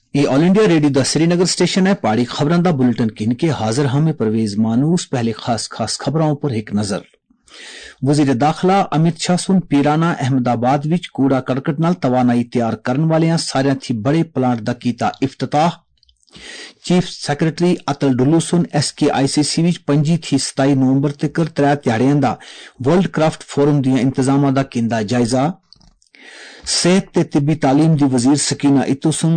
ये all India radio दा Srinagar station है। पहाड़ी खबरां दा बुलेटिन किनके हाजिर हमें परवेज मानूस। पहले खास खबरों पर एक नजर। वजीर दाखिला अमित शाह सुन पीराना अहमदाबाद विच कूड़ा करकट नाल तवानाई तैयार करन वालियां सारियां थी बड़े प्लांट दा कीता इफ्तिताह। चीफ सैक्रटरी अतल डुल्लू सुन SKICC विच 25 थी 27 नवंबर तक 3 ध्याड़ियां दा वर्ल्ड क्राफ्ट फोरम दियां इंतजामां दा कींदा जायजा। सेहत ते तिब्बी तालीम दी वजीर सकीना इत्तू सुन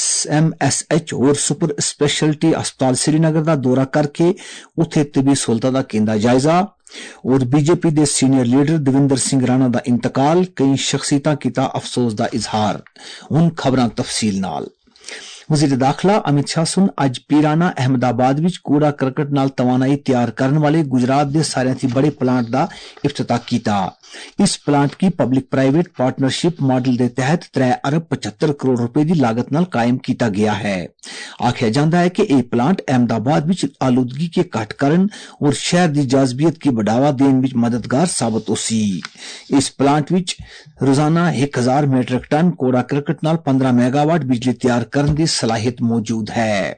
SMSH और सुपर स्पेशलिटी अस्पताल श्रीनगर दा दौरा करके उत्थे तिब्बी सहूलतां दा कींदा जायजा। और बीजेपी दे सीनियर लीडर देविंदर सिंह राणा दा इंतकाल, कई शख्सियतां कीता अफसोस दा इजहार। हुण खबरां तफसील नाल। वजीर दाखिला अमित शाह सुन अज पीराना अहमदाबाद विच कूड़ा करकट नाल तवानाई तैयार करने वाले गुजरात दे सारियां थी बड़े प्लांट दा इफ्तिताह कीता। इस प्लांट की पब्लिक प्राइवेट पार्टनरशिप मॉडल के तहत 3 अरब 75 करोड़ रुपए की लागत नाल कायम किया गया है। आख्या जाता है कि यह प्लांट अहमदाबाद विच आलूदगी के घट करन और शहर की जाजबियत की बढ़ावा देने विच मददगार साबित होसी। इस प्लांट विच रोजाना 1000 मीट्रिक टन कूड़ा करकट नाल 15 मेगावाट बिजली तैयार करने की सलाहियत मौजूद है।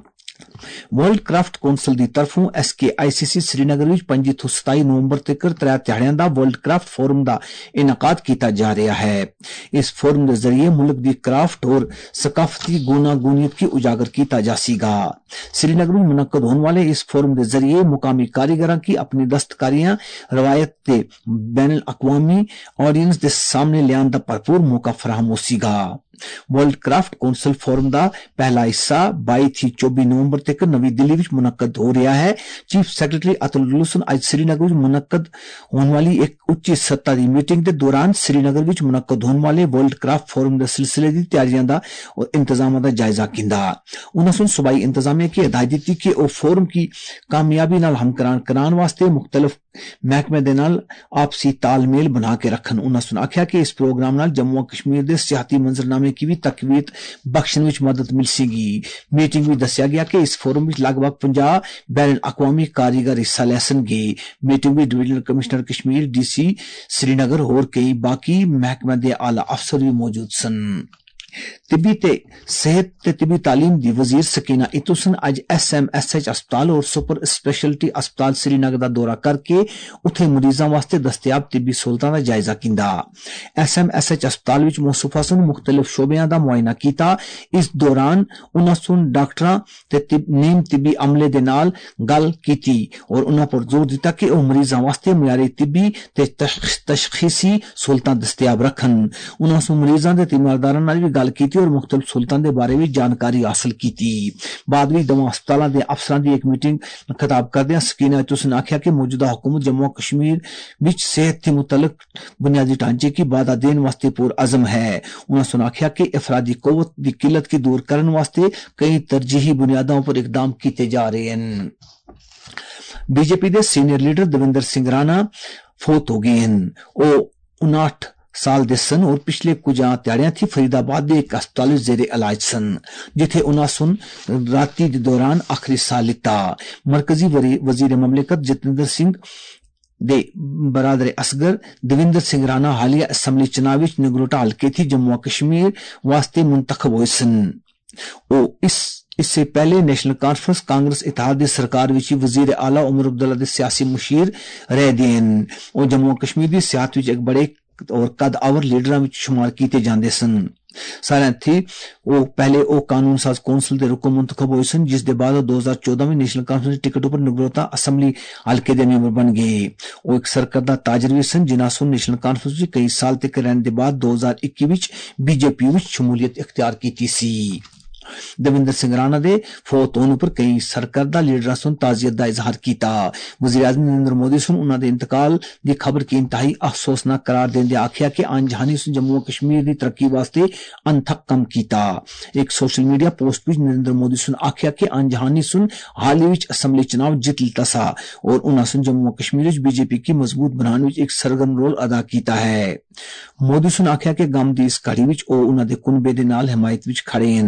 वर्ल्ड क्राफ्ट कौंसल की तरफों SKICC श्रीनगर विच 25 ਤੋਂ 27 नवंबर तक 3 ध्याड़ियां दा वर्ल्ड क्राफ्ट फोरम का इनाकाद किया जा रहा है। इस फोरम के जरिए मुल्क की क्राफ्ट और सकाफती गुनागुनियत की उजागर किया जाएगा। श्रीनगर में मुनक्कद होने वाले इस फोरम के जरिए मुकामी कारीगरों की अपनी दस्तकारियां रवायत के बैन अक़वामी ऑडियंस के सामने लियान का भरपूर मौका फराहम होगा। वर्ल्ड क्राफ्ट कौंसल फोरम का पहला हिस्सा 22 થી 24 नवंबर तक नवी दिल्ली में मुनक्कद हो रहा है। चीफ सैक्रटरी अतुल डुल्लू आज श्रीनगर में मुनक्कद होने वाली एक उच्च सतह की मीटिंग के दौरान श्रीनगर में मुनक्कद होने वाले वर्ल्ड क्राफ्ट फोरम के सिलसिले की तैयारियां का और इंतजाम का जायजा कींदा। उन्होंने सूबाई इंतजामिया की हिदायत दी कि वह फोरम की कामयाबी नाल हमकरान कराने वास्ते मुख्तलिफ महकमे दे नाल आपसी तालमेल बना के रखन। उन्होंने आख्या कि इस प्रोग्राम नाल जम्मू कश्मीर के सियाती मंजरनामे की भी तकवीत बख्शण विच मदद मिल सकेगी। मीटिंग में दस्या गया कि इस फोरम में लगभग 50 बैन अक़वामी कारीगर हिस्सा ले सनगे। मीटिंग में divisional commissioner Kashmir DC Srinagar और कई बाकी महकमे दे आला अफसर भी मौजूद सन। तिब्बी ते सेहत ते तिब्बी तालीम दी वजीर सकीना इत्तूसन आज SMSH अस्पताल और सुपर स्पेशलिटी अस्पताल श्रीनगर का दौरा करके उत्थे मरीजों वास्ते दस्तयाब तिब्बी सहूलतां दा जायजा कींदा। SMSH अस्पताल विच मौसूफा सुन मुख्तलिफ शोबियां दा मुआयना कीता। इस दौरान उन्हां सुन डॉक्टरां ते नीम तिब्बी अमले दे नाल गल कीती और उन्हां पर जोर दिता कि ओह मरीजों वास्ते मयारी तिब्बी ते तशखीसी सहूलतां दस्तयाब रखन। उन्हां सुन मरीजों दे तीमारदारां नाल भी गल की और मुख्तलिफ सहूलतां दे बारे में जानकारी हासिल की। बाद में दवा अस्पतालों के अफसरां की एक मीटिंग खिताब करदे सकीना ने आख्या कि मौजूदा हुकूमत जम्मू कश्मीर विच सेहत के मुतलक बुनियादी ढांचे की बाधा देने वास्ते पुरअज़म है। उन्होंने आख्या कि अफरादी कुव्वत की किल्लत की दूर करने वास्ते कई तरजीही बुनियादों पर इकदाम किए जा रहे हैं। बीजेपी के सीनियर लीडर देविंदर सिंह राणा फौत हो गए हैं। वो 59 साल दे सन और पिछले कुछ ध्याड़ियां थी फरीदाबाद के एक अस्पताल जेरे इलाज सन, जिथे उन्हां सुन राती के दौरान आखिरी साह लिता। मरकजी वजीर ममलिकत जितेंद्र सिंह दे बरादर असगर देविंदर सिंह राणा हालिया असम्बली चुनाव विच नगरोटा हल्के थी जम्मू कश्मीर वास्ते मुंतखब हुए सन। इससे पहले नेशनल कॉन्फ्रेंस कांग्रेस इत्तेहाद दी सरकार विच वजीर आला उमर अब्दुल्ला दे सियासी मुशीर रह देन और जम्मू कश्मीर की सियासत विच एक बड़े और कद आवर लीडरां विच शुमार किए जाते सन। सारे थी वो पहले वो कानून साज कौंसल के रुकन मुंतखब हुए सन, जिसके बाद 2014 में नेशनल कॉन्फ्रेंस टिकट पर नगरोटा असम्बली हल्के के मेंबर बन गए। वो एक सरकर्दा ताजर भी सन जिन्हां सुन नेशनल कॉन्फ्रेंस में कई साल तक रहने के बाद 2021 विच बीजेपी विच शमूलियत इख्तियार की सी। देविंदर सिंह राणा दे फौत होने पर कई सरकर्दा लीडरां सुन ताजियत दा इजहार किया। वजीर आज़म नरेंद्र मोदी सुन उन्हां दे इंतकाल दी खबर की इंतहाई अफसोसनाक करार देंदे आख्या कि अनजहानी सुन जम्मू कश्मीर दी तरक्की वास्ते अनथक कम किया। एक सोशल मीडिया पोस्ट विच नरेंद्र मोदी सुन आख्या कि अनजहानी सुन हाल ही विच असम्बली चुनाव जित लिता सा और उन्हां सुन जम्मू कश्मीर विच बीजेपी की मजबूत बनाने विच एक सरगर्म रोल अदा किया है। मोदी सुन आख्या कि गम दी इस घड़ी विच ओ उन्हां दे कुनबे दे नाल हिमायत विच खड़े हैं,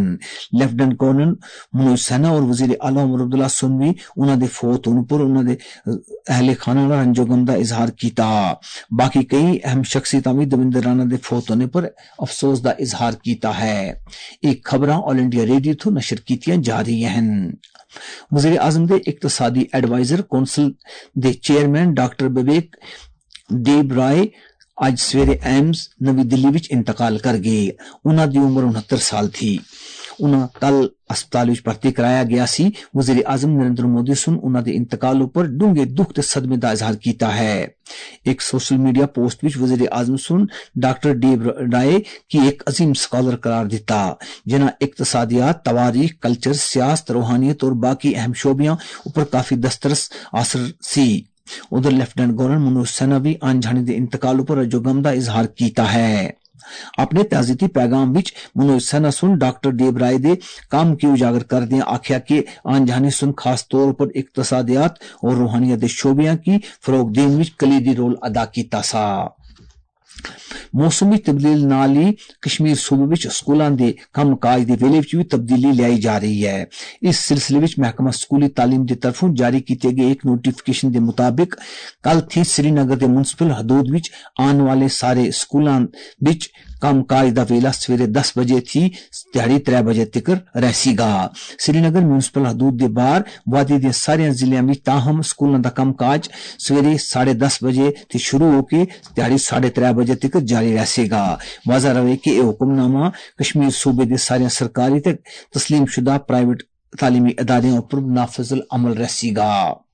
ਲੈਫਟੀਨੈਂਟ ਗਵਰਨਰ ਮਨੋਜ ਸੈਨਾ ਔਰ ਵਜ਼ੀਰ ਆਲਾ ਉਮਰ ਅਬਦੁੱਲਾ ਸੁਨ ਵੀ ਉਹਨਾਂ ਦੇ ਫੌਤ ਹੋਣ ਪਰ ਉਹਨਾਂ ਦੇ ਅਹਿਲੇ ਖਾਨਾ ਨਾਲ ਰੰਜੋਗਮ ਦਾ ਇਜ਼ਹਾਰ ਕੀਤਾ। ਬਾਕੀ ਕਈ ਅਹਿਮ ਸ਼ਖਸੀਅਤਾਂ ਵੀ ਦਵਿੰਦਰ ਰਾਣਾ ਦੇ ਫੌਤ ਹੋਣੇ ਪਰ ਅਫਸੋਸ ਦਾ ਇਜ਼ਹਾਰ ਕੀਤਾ ਹੈ। ਇਹ ਖਬਰਾਂ ਆਲ ਇੰਡੀਆ ਰੇਡੀਓ ਤੋਂ ਨਸ਼ਰ ਕੀਤੀਆਂ ਜਾ ਰਹੀਆਂ ਹਨ। ਵਜ਼ੀਰ ਆਜ਼ਮ ਦੇ ਇਕਤਸਾਦੀ ਐਡਵਾਈਜ਼ਰ ਕੌਂਸਲ ਦੇ chairman doctor Vivek Debroy ਅੱਜ ਸਵੇਰੇ ਐਮਜ਼ ਨਵੀਂ ਦਿੱਲੀ ਵਿੱਚ ਇੰਤਕਾਲ ਕਰ ਗਏ। ਉਹਨਾਂ ਦੀ ਉਮਰ 69 ਸਾਲ ਥੀ। ਉਹਨਾਂ ਕੱਲ ਹਸਪਤਾਲ ਵਿੱਚ ਭਰਤੀ ਕਰਾਇਆ ਗਿਆ ਸੀ। ਵਜ਼ੀਰ ਆਜ਼ਮ ਨਰਿੰਦਰ ਮੋਦੀ ਸੁਨ ਉਹਨਾਂ ਦੇ ਇੰਤਕਾਲ ਉੱਪਰ ਡੂੰਘੇ ਦੁੱਖ ਤੇ ਸਦਮੇ ਦਾ ਇਜ਼ਹਾਰ ਕੀਤਾ ਹੈ। ਇੱਕ ਸੋਸ਼ਲ ਮੀਡੀਆ ਪੋਸਟ ਵਿੱਚ ਵਜ਼ੀਰ ਆਜ਼ਮ ਸੁਨ ਡਾਕਟਰ ਦੇਬ ਰਾਏ ਕੀ ਇੱਕ ਅਜ਼ੀਮ ਸਕਾਲਰ करार ਦਿੱਤਾ ਜਿਨ੍ਹਾਂ ਇਕਤਸਾਦੀयात, तवारीख, कल्चर, सियासत, रूहानियत और बाकी अहम शोबियां ऊपर काफी दस्तरस असर सी। उधर लेफ्टिनेंट गवर्नर मनोज सैना भी अनजाने के इंतकाल पर रजोगम का इजहार किया है। अपने ताज़ीती पैगाम विच मनोज सैना सुन डॉक्टर देब राय दे काम की उजागर करदे आख्या कि अनजाने सुन खास तौर पर इकतसादियात और रूहानियत दे शोबियां की फरोग देने विच कलीदी रोल अदा कीता सा। मौसमी तब्दीली नाल ही कश्मीर सूबे विच स्कूलां दे कम काज दे वेले विच भी तब्दीली लाई जा रही है। इस सिलसिले विच महकमा स्कूली तालीम की तरफों जारी किए गए एक नोटिफिकेशन के मुताबिक कल थी श्रीनगर के म्युनिसिपल हदूद विच आने वाले सारे स्कूलां विच कम काज का वेला सवेरे 10 बजे थी दिहाड़ी 3 बजे तक रहसीगा। श्रीनगर म्युनिसिपल हदूद के बाहर वादी के सारे जिलों में ताहम स्कूलों का कम काज सवेरे 10:30 बजे थी शुरू होकर दिहाड़ी 3:30 बजे तक जारी रहसेगा। वाज़ा रहे कि यह हुक्मनामा कश्मीर सूबे के सारे सरकारी ते तस्लीम शुदा प्राइवेट तालीमी अदारे पर नाफिजुल अमल रहसीगा।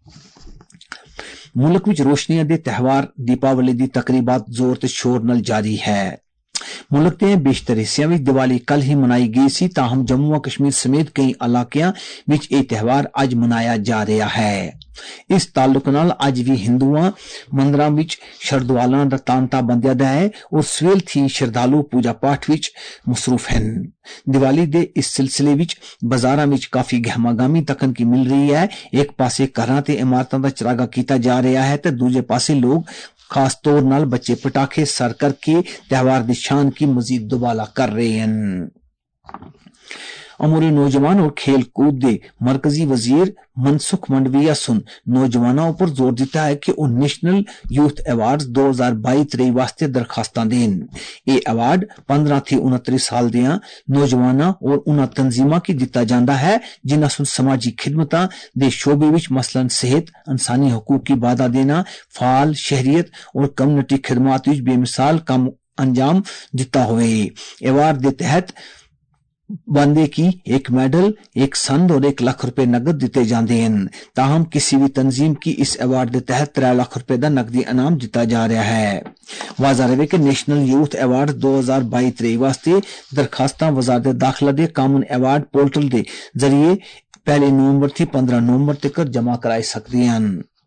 मुल्क विच रोशनियां दे त्यौहार दीपावली दी तकरीबात जोर ते शोर नाल जारी है। मुल्क के बेशतर हिस्सों में दिवाली कल ही मनाई गई सी ताहम जम्मू व कश्मीर समेत कई इलाकों में यह त्यौहार अज मनाया जा रहा है। इस ताल्लुक नाल अज भी हिंदुआं मंदिरां विच शरधालुआं दा तांता बंधिया दा है और सवेल थी श्रद्धालु पूजा पाठ विच मसरूफ हैं। दिवाली दे इस सिलसिले विच बाजारां विच काफी गहमागामी तकन की मिल रही है। एक पासे घरां ते इमारतां दा चरागा कीता जा रहा है ते दूजे पासे लोग खास तौर नाल बच्चे पटाखे सर करके त्यौहार की शान की मजीद दुबाला कर रहे हैं। अमूरी नौजवान और खेल कूद के मरकजी वजीर मनसुख मंडविया सुन नौजवानों पर जोर दिता है कि वह नेशनल यूथ अवार्ड 2022-23 वास्ते दरखास्तां देन। ये अवार्ड 15 थी 29 साल दियां नौजवानों और उन्हां तंजीमां की दिता जांदा है जिन्हां सुन समाजी खिदमतां दे शोबे विच मसलन सेहत, इंसानी हकूक की बाधा देना, फाल शहरियत और कम्युनिटी खिदमात विच बेमिसाल काम अंजाम दिता हुए। अवार्ड के तहत बंदे की एक मेडल, एक संद और 1 लाख रुपए नकद दिते जाते हैं। ताहम किसी भी तंजीम की इस अवार्ड के तहत 3 लाख रुपए का नकदी इनाम दिता जा रहा है। वाज़ा रहे कि नेशनल यूथ अवार्ड 2022-23 वास्ते दरखास्तां वजारत दाखिला दे कॉमन अवार्ड पोर्टल के जरिए 1 नवंबर थी 15 नवंबर तक जमा कराई सकती हैं।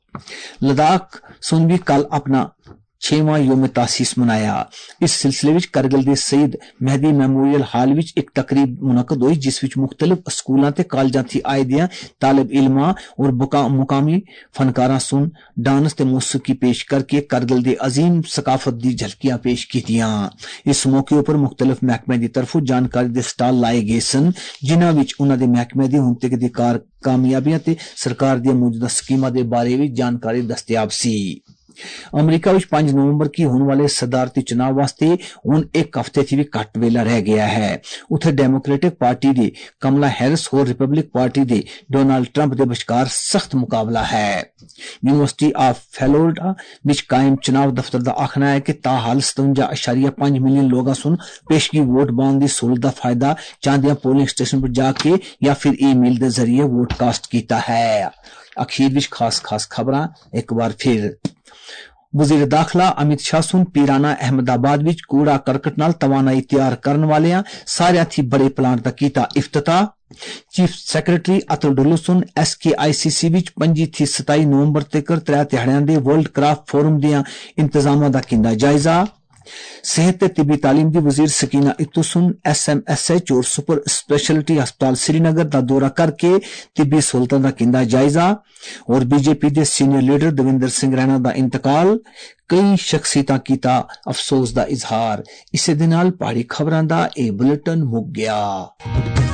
लद्दाख सुन भी कल अपना 6वां योम तासीस मनाया। इस सिलसिले विच करगिल दे सईद मेहदी मेमोरियल हाल विच एक तकरीब मुनक्कद हुई जिस विच मुख्तलिफ स्कूलों ते कॉलेजां थी आए दियां तालिब इल्मां और मुकामी फनकारां सुन डांस ते मौसीकी पेश करके करगिल दे अजीम सकाफत दी झलकियां पेश कीतियां। इस मौके पर मुख्तलिफ महकमे दी तरफों जानकारी दे स्टाल लाए गए सन जिन्हां विच उन्हां दे महकमे दी हुण तक दी कामयाबियां ते सरकार दी मौजूदा स्कीमां दे बारे विच जानकारी दस्तयाब सी। अमरीका विच 5 नवंबर की होने वाले सदारती चुनाव वास्ते हुण एक हफ्ते थी भी घट वेला रह गया है। उथे डेमोक्रेटिक पार्टी दे कमला हैरिस और रिपब्लिक पार्टी दे डोनाल्ड ट्रंप दे विचकार सख्त मुकाबला है। यूनिवर्सिटी ऑफ फ्लोरिडा विच कायम चुनाव दफ्तर दा आखना है कि ताहाल 57.5 मिलियन लोगां सुन पेशगी वोट पाउण दी सहूलत दा फायदा चांदियां पोलिंग स्टेशन पर जाके या फिर ईमेल दे जरिए वोट कास्ट कीता है। अखीर विच खास खबरां एक बार फिर वजीर दाखिला अमित शाह सुन पीराना अहमदाबाद विच कूड़ा करकट नाल तवानाई तैयार करने वाले सारे थी बड़े प्लांट का कीता इफ्तिताह। चीफ सैक्रटरी अतुल डुल्लू सुन SKICC विच 25 थी 27 नवंबर तक 3 दिहाड़ियां दे वर्ल्ड क्राफ्ट फोरम दियां इंतजामां दा कीता जायजा। सेहत ते तिब्बी तालीम दी वजीर सकीना इत्तू सुन SMSH और सुपर स्पेशलिटी अस्पताल श्रीनगर दा दौरा करके तिब्बी सहूलतां दा कीता जायजा। और बीजेपी दे सीनियर लीडर दविंदर सिंह रैना दा इंतकाल, कई शख्सियतां कीता अफसोस दा इजहार। इसे दे नाल पहाड़ी खबरां दा ए बुलेटिन मुक गया।